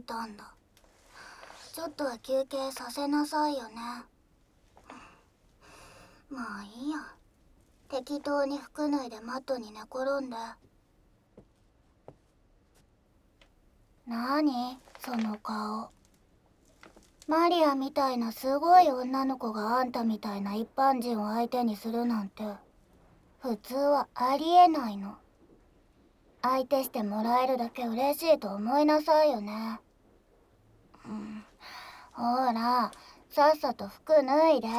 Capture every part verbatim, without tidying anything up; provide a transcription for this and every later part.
たんだ。ちょっとは休憩させなさいよね。まあいいや。適当に服脱いでマットに寝転んで。なにその顔。マリアみたいなすごい女の子があんたみたいな一般人を相手にするなんて普通はありえないの。相手してもらえるだけ嬉しいと思いなさいよね。うん、ほらさっさと服脱いで。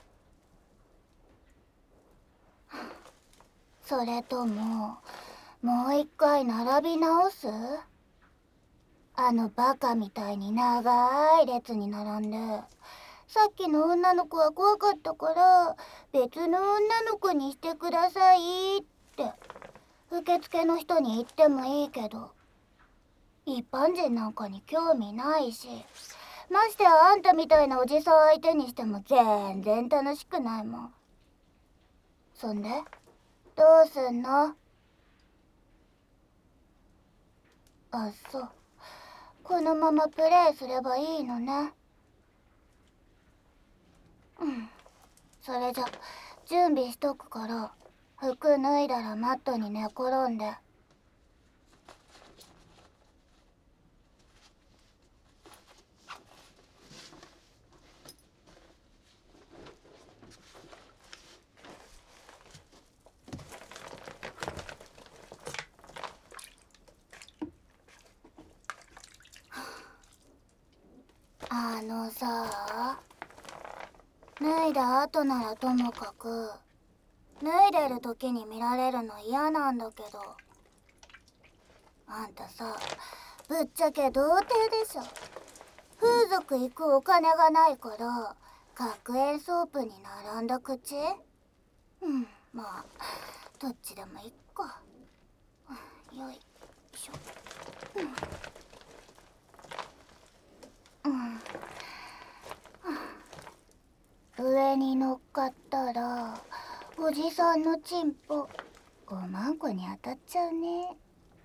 それとももう一回並び直す？あのバカみたいに長い列に並んで、さっきの女の子は怖かったから別の女の子にしてくださいって受付の人に言ってもいいけど、一般人なんかに興味ないし、ましてやあんたみたいなおじさん相手にしても全然楽しくないもん。そんでどうすんの？あ、そう。このままプレイすればいいのね。うん。それじゃ準備しとくから、服脱いだらマットに寝転んで。あのさ、脱いだ後ならともかく、脱いでる時に見られるの嫌なんだけど。あんたさ、ぶっちゃけ童貞でしょ。風俗行くお金がないから学園ソープに並んだ口？うん、まあどっちでもいっか。よいしょ。うん、うん、上に乗っかったらおじさんのチンポおまんこに当たっちゃうね。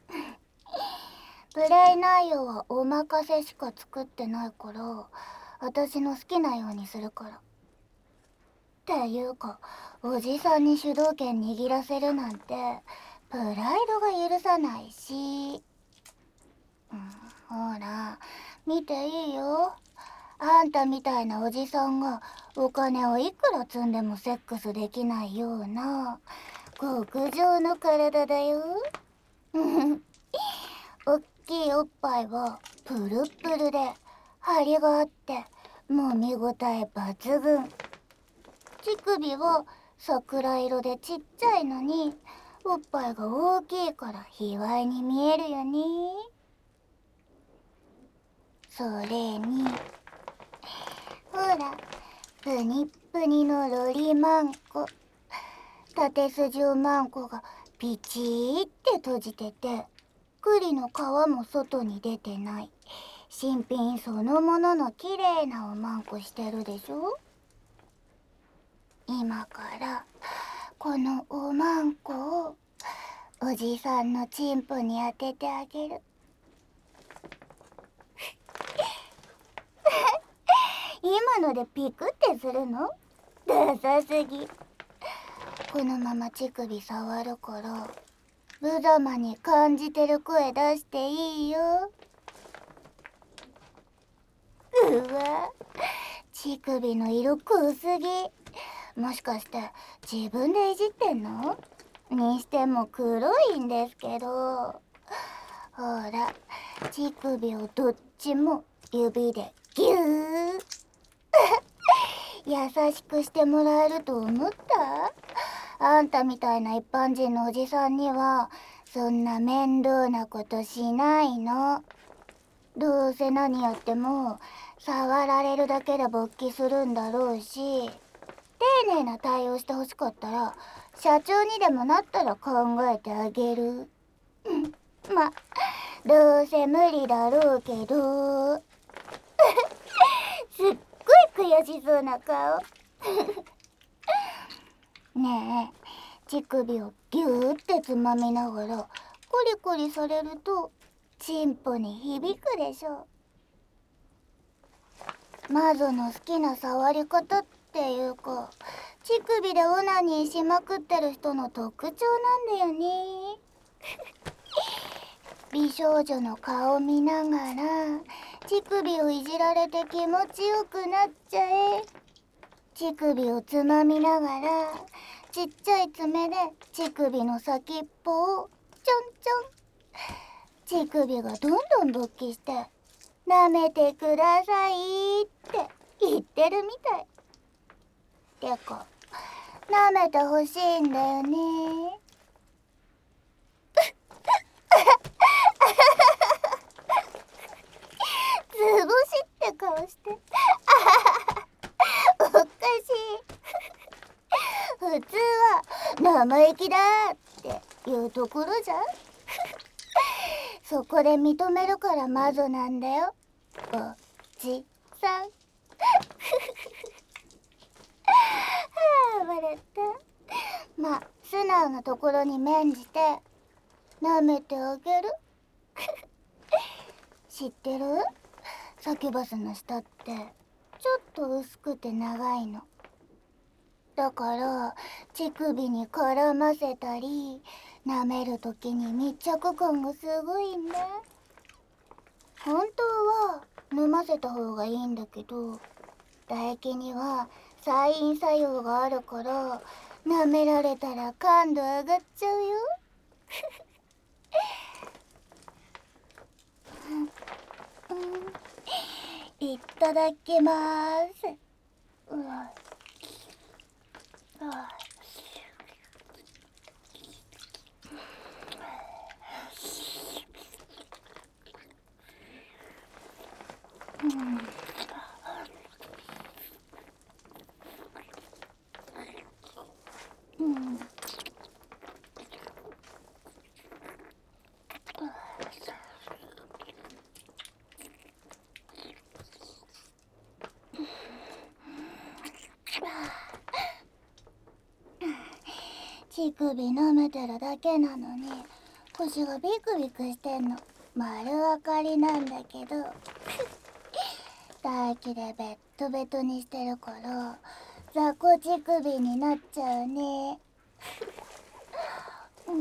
プレイ内容はお任せしか作ってないから私の好きなようにするから。っていうかおじさんに主導権握らせるなんてプライドが許さないし、うん、ほら見ていいよ。あんたみたいなおじさんがお金をいくら積んでもセックスできないような極上の体だよ。おっきいおっぱいはプルップルで張りがあってもう見応え抜群。乳首は桜色でちっちゃいのにおっぱいが大きいから卑猥に見えるよね。それにほらプニップニのロリマンコ、縦筋おまんこがピチーって閉じてて栗の皮も外に出てない新品そのものの綺麗なおまんこしてるでしょ。今からこのおまんこをおじさんのチンポに当ててあげる。今のでピクってするの？ダサすぎ。このまま乳首触るから無様に感じてる声出していいよ。うわ、乳首の色濃すぎ。もしかして自分でいじってんの？にしても黒いんですけど。ほら乳首をどっちも指でギュー優しくしてもらえると思った？あんたみたいな一般人のおじさんにはそんな面倒なことしないの。どうせ何やっても触られるだけで勃起するんだろうし、丁寧な対応してほしかったら社長にでもなったら考えてあげる。ま、どうせ無理だろうけど。すっごい悔しそうな顔。ねえ、乳首をギューってつまみながらコリコリされるとチンポに響くでしょ。 魔女の好きな触り方っていうか、乳首でオナニーしまくってる人の特徴なんだよね。美少女の顔見ながら乳首をいじられて気持ちよくなっちゃえ。乳首をつまみながらちっちゃい爪で乳首の先っぽをちょんちょん。乳首がどんどん勃起して舐めてくださいって言ってるみたい。てか舐めてほしいんだよね。図星って顔しておかしい。普通は生意気だっていうところじゃん。そこで認めるから魔女なんだよ、おじさん。はあ、笑った。まあ素直なところに免じて舐めてあげる。知ってる？サキュバスの舌ってちょっと薄くて長いの。だから乳首に絡ませたり舐めるときに密着感がすごいんだ。本当は飲ませた方がいいんだけど、唾液には催飲作用があるから舐められたら感度上がっちゃうよ。うん、いただきまーす。うわあうん、うん、乳首舐めてるだけなのに腰がビクビクしてんの丸分かりなんだけど唾液でベットベトにしてるから雑魚乳首になっちゃうね。うん、うん、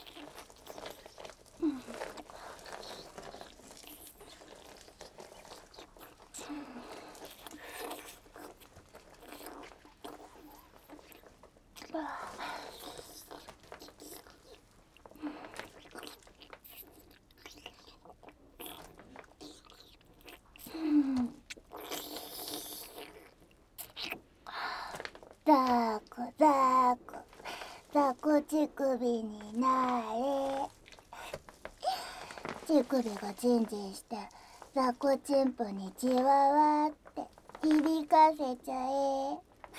ザコザコザコ乳首になれ。乳首がチンチンしてザコチンポにチワワって響かせちゃえ。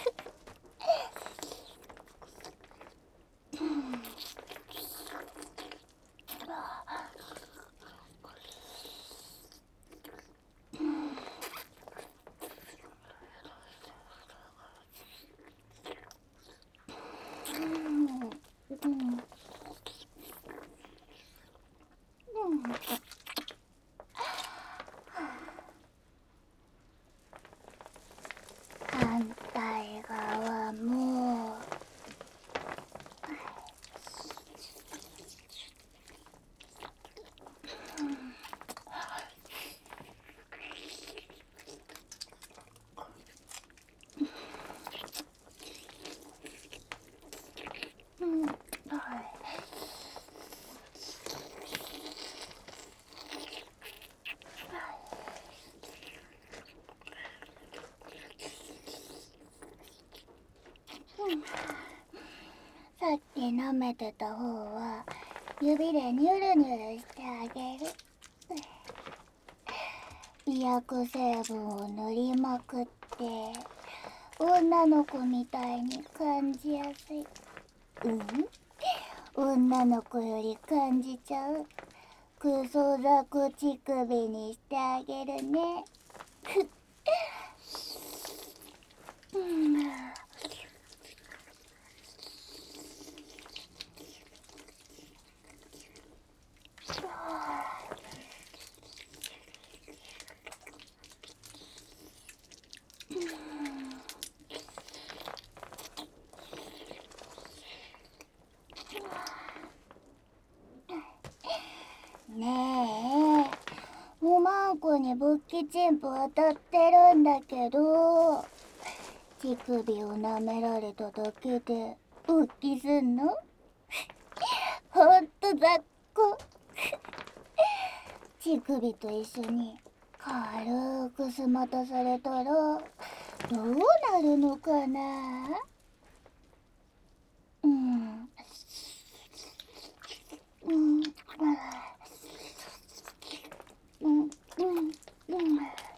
反対側もうん、はい。さっき舐めてた方は指でニュルニュルしてあげる。美薬成分を塗りまくって女の子みたいに感じやすい。うん、女の子より感じちゃうクソザコ乳首にしてあげるね。うん、 ねえ、おまんこに勃起チンプ当たってるんだけど、乳首を舐められただけで勃起すんの？ほんと雑魚。乳首と一緒に軽くすまたされたらどうなるのかな？うん。うん。うん。うん。うん。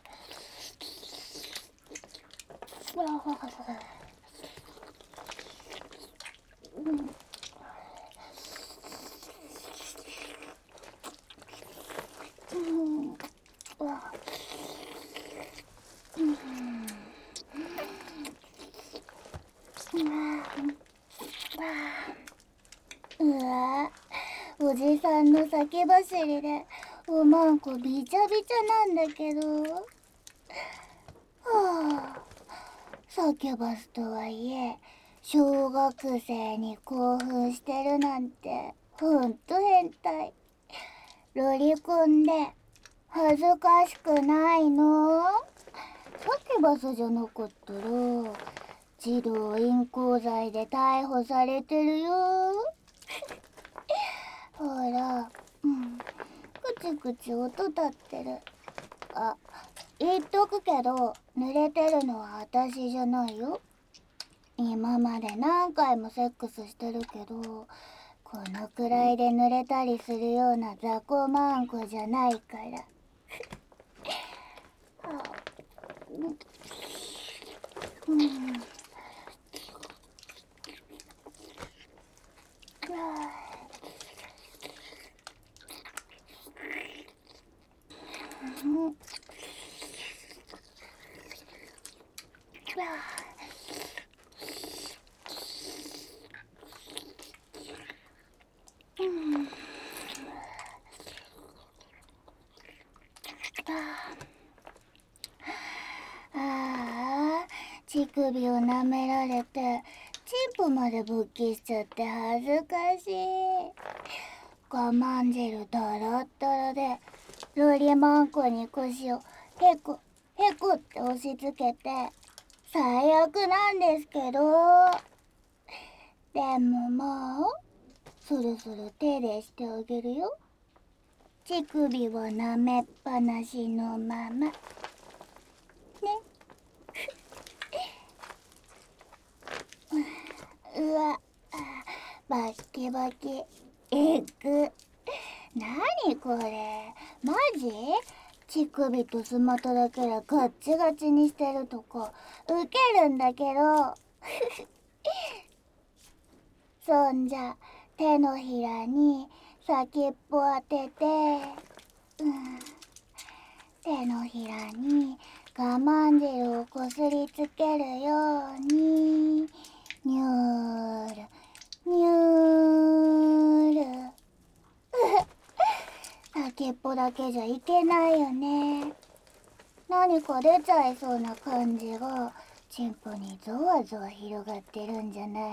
うわ、おじさんの先走りでおまんこびちゃびちゃなんだけど。はあ、サキュバスとはいえ小学生に興奮してるなんてほんと変態。ロリコンで恥ずかしくないの？サキュバスじゃなかったら児童淫行罪で逮捕されてるよ。ほら、うん、くちくち音立ってる。あ、言っとくけど濡れてるのは私じゃないよ。今まで何回もセックスしてるけど、このくらいで濡れたりするような雑魚マンコじゃないから。はあ、うん、うん、うん、ああ、乳首を舐められてチンポまで勃起しちゃって恥ずかしい。我慢汁ダラッダラでロリマンコに腰をヘコヘコって押し付けて最悪なんですけど、でももうそろそろ手でしてあげるよ。乳首を舐めっぱなしのままね。うわ、バッキバキ。えぐ。なにこれ、マジ？乳首とスマトだけでガッチガチにしてるとこウケるんだけど。そんじゃ手のひらに先っぽ当てて、うん、手のひらに我慢汁をこすりつけるようにニュールニュール。先っぽだけじゃいけないよね。何か出ちゃいそうな感じがチンポにゾワゾワ広がってるんじゃない？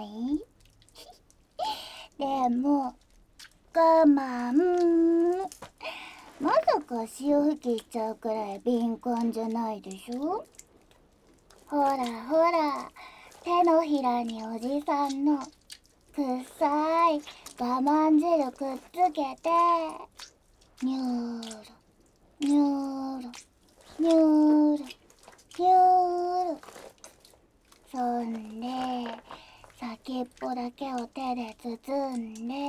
でも我慢。まさか潮吹きしちゃうくらい敏感じゃないでしょ。ほらほら、手のひらにおじさんのくっさい我慢汁くっつけてニュールニュールニュールニュール。そんで先っぽだけを手で包んで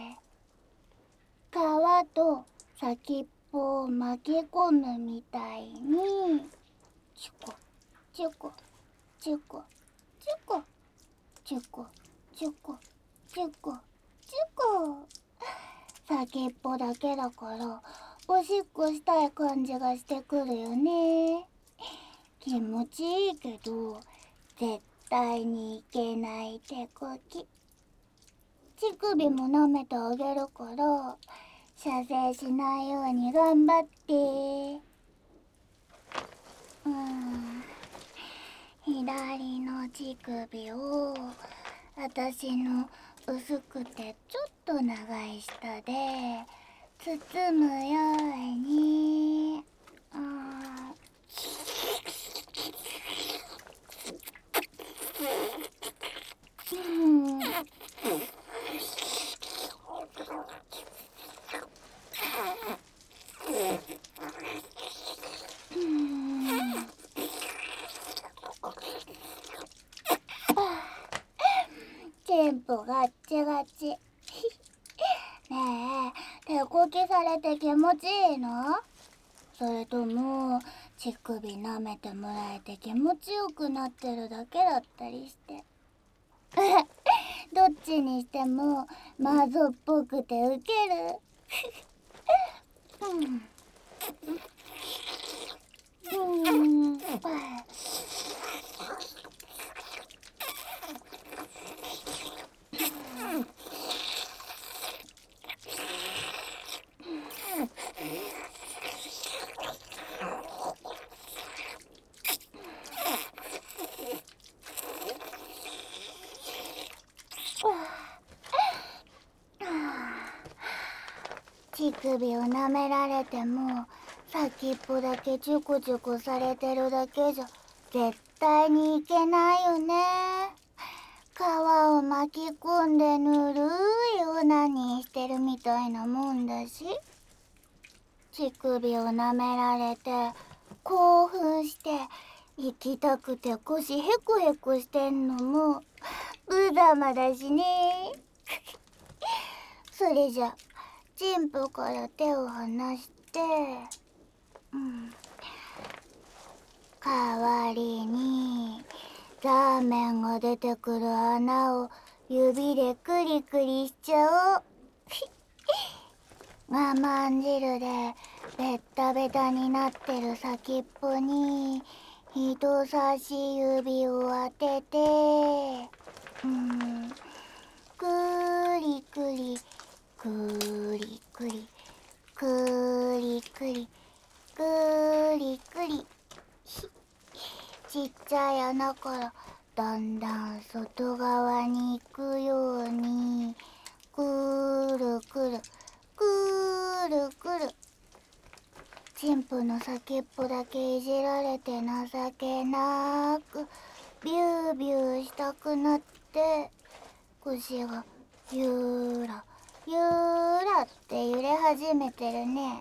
皮と先っぽを巻き込むみたいにチュコチュコチュコチュコチュコチュコチュコチュコ。先っぽだけだからおしっこしたい感じがしてくるよね。気持ちいいけど絶対にいけない手こき。乳首も舐めてあげるから射精しないように頑張って。うん、左の乳首を私の薄くてちょっと長い舌で包むように、うん、うんテンポガッチガチ。ねえ、手こきされて気持ちいいの？それとも乳首舐めてもらえて気持ちよくなってるだけだったりして。どっちにしてもマゾっぽくてウケる。うんうん乳首を舐められても先っぽだけチュコチュコされてるだけじゃ絶対にいけないよね。皮を巻き込んでぬるいオナニーしてるみたいなもんだし、乳首を舐められて興奮して行きたくて腰ヘコヘコしてんのも無様だしね。それじゃチンポから手を離して、うん、代わりにラーメンが出てくる穴を指でクリクリしちゃおう。我慢汁でベッタベタになってる先っぽに人差し指を当てて、うん、クリクリクリクリクリクリクリクリちっちゃい穴からだんだん外側に行くようにくるくるくるくる。チンポの先っぽだけいじられて情けなくビュービューしたくなって腰がゆらゆらって揺れ始めてるね。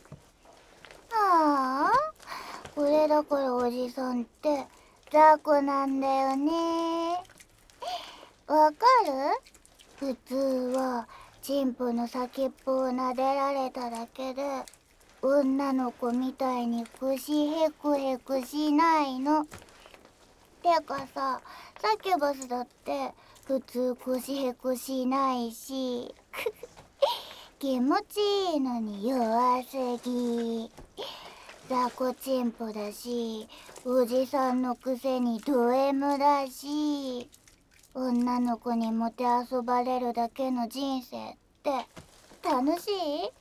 ああ、これだからおじさんって雑魚なんだよね。わかる？普通はチンポの先っぽを撫でられただけで女の子みたいに腰ヘクヘクしないの。てかさ、サキュバスだって普通腰ヘクしないし気持ちいいのに弱すぎ。雑魚チンポだし、おじさんのくせにド M だし、女の子にもてあそばれるだけの人生って楽しい？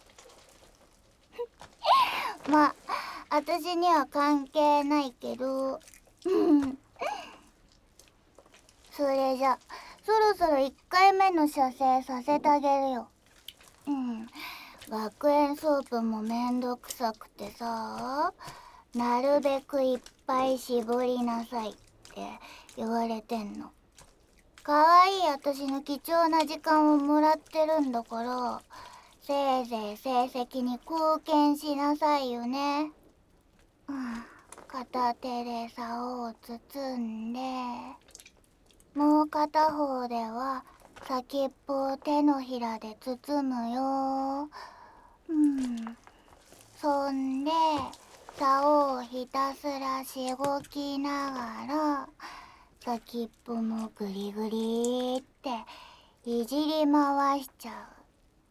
まあ、私には関係ないけど。それじゃ、そろそろいっかいめの射精させてあげるよ。うん。学園ソープもめんどくさくてさ、なるべくいっぱい絞りなさいって言われてんの。かわいい私の貴重な時間をもらってるんだから、せいぜい成績に貢献しなさいよね。うん、片手で竿を包んで、もう片方では先っぽを手のひらで包むよ。うん。そんで、竿をひたすらしごきながら、先っぽもグリグリっていじり回しちゃう。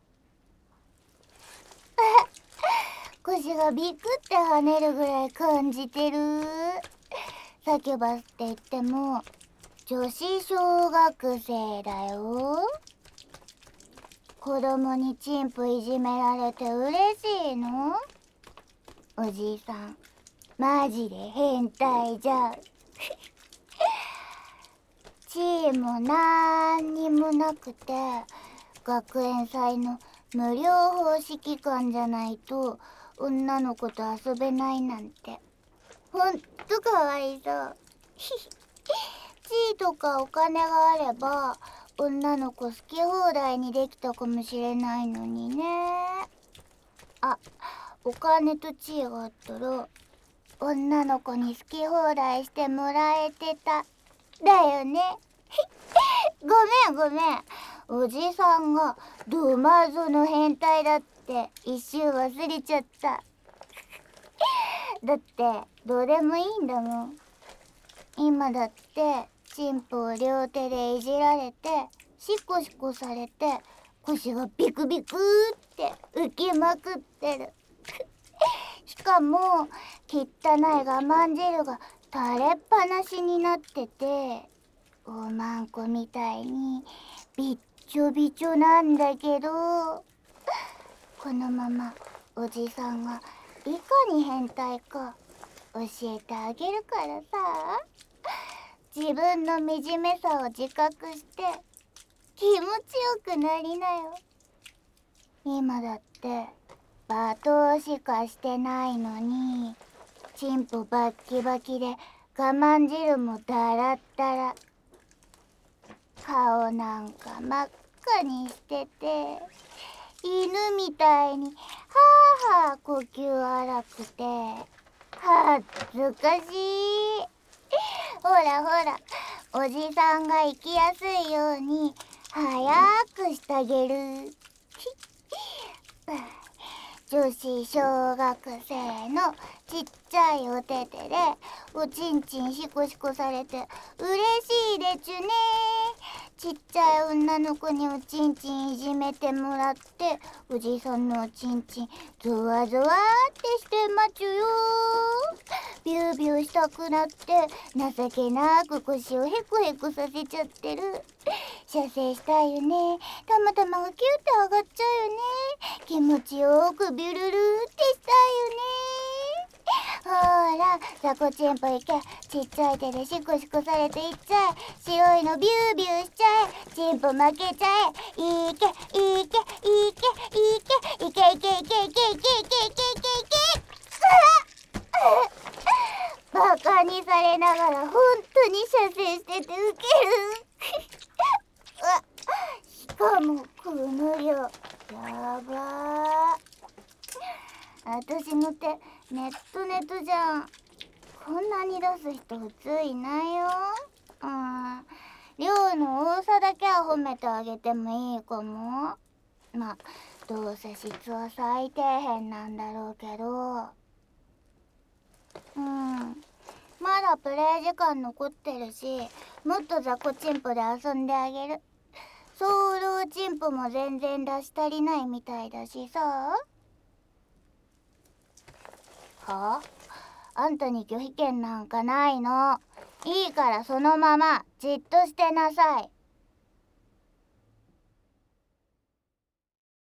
腰がビクって跳ねるぐらい感じてる。サキュバスって言っても女子小学生だよ。子供にチンポいじめられて嬉しいの？おじいさんマジで変態じゃん。地位もなんにもなくて学園祭の無料方式館じゃないと女の子と遊べないなんてほんとかわいそう。地位とかお金があれば女の子好き放題にできたかもしれないのにね。あ、お金と地位があったら女の子に好き放題してもらえてただよね。ごめんごめん、おじさんがドマゾの変態だって一瞬忘れちゃった。だってどうでもいいんだもん。今だってチンポを両手でいじられてシコシコされて腰がビクビクって浮きまくってる。しかも汚い我慢汁が垂れっぱなしになってておまんこみたいにびっちょびちょなんだけど、このままおじさんがいかに変態か教えてあげるからさ、自分の惨めさを自覚して気持ちよくなりなよ。今だって罵倒しかしてないのにチンポバッキバキで我慢汁もダラッダラ、顔なんか真っ赤にしてて犬みたいにはあはあ呼吸荒くて恥ずかしい。ほらほら、おじさんが行きやすいように早くしてあげる。女子小学生のちっちゃいお手手でおちんちんシコシコされて嬉しいでちゅね。ちっちゃい女の子におちんちんいじめてもらっておじさんのおちんちんゾワゾワってしてまちゅよ。ビュービューしたくなって情けなく腰をヘコヘコさせちゃってる。射精したいよね。たまたまがキューって上がっちゃうよね。気持ちよくビュルルってしたいよね。ほらザコチンポいけ。ちっちゃい手でシコシコされていっちゃえ。白いのビュービューしちゃえ。チンポ負けちゃえ。いけいけいけいけいけいけいけいけいけいけいけいけいけ。バカにされながら本当に射精しててウケる。しかもこの量やばー。私の手ネットネットじゃん。こんなに出す人普通いないよ。うん、量の多さだけは褒めてあげてもいいかも。まあどうせ質は最底辺なんだろうけど。うん、まだプレイ時間残ってるしもっとザコチンポで遊んであげる。ソウルチンポも全然出し足りないみたいだしさ。はあ？あんたに拒否権なんかないの。いいからそのままじっとしてなさい。